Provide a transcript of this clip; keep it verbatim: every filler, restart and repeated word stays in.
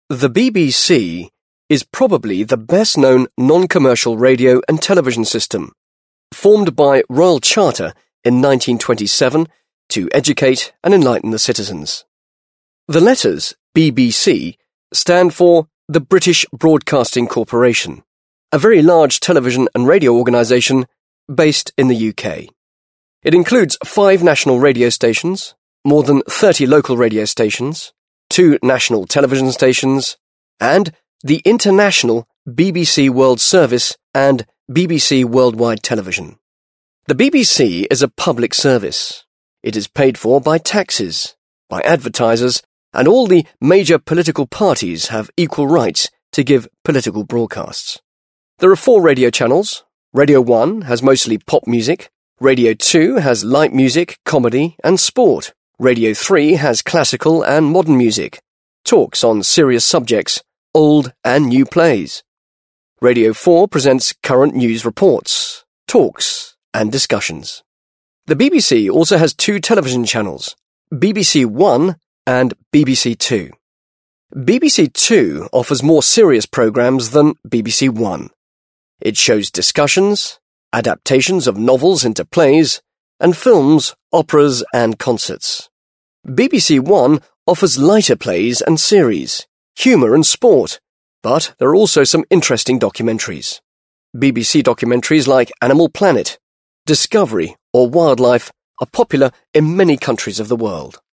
The B B C is probably the best-known non-commercial radio and television system, formed by Royal Charter in nineteen twenty-seven to educate and enlighten the citizens. The letters B B C stand for the British Broadcasting Corporation, a very large television and radio organisation based in the U K. It includes five national radio stations, more than thirty local radio stations, two national television stations, and the international B B C World Service and B B C Worldwide Television. The B B C is a public service. It is paid for by taxes, by advertisers, and all the major political parties have equal rights to give political broadcasts. There are four radio channels. Radio one has mostly pop music. Radio two has light music, comedy, and sport. Radio three has classical and modern music, talks on serious subjects, old and new plays. Radio four presents current news reports, talks, and discussions. The B B C also has two television channels, B B C One and B B C Two. B B C Two offers more serious programmes than B B C One. It shows discussions, adaptations of novels into plays, and films, operas, and concerts. B B C One offers lighter plays and series, humour and sport, but there are also some interesting documentaries. B B C documentaries like Animal Planet, Discovery, or Wildlife are popular in many countries of the world.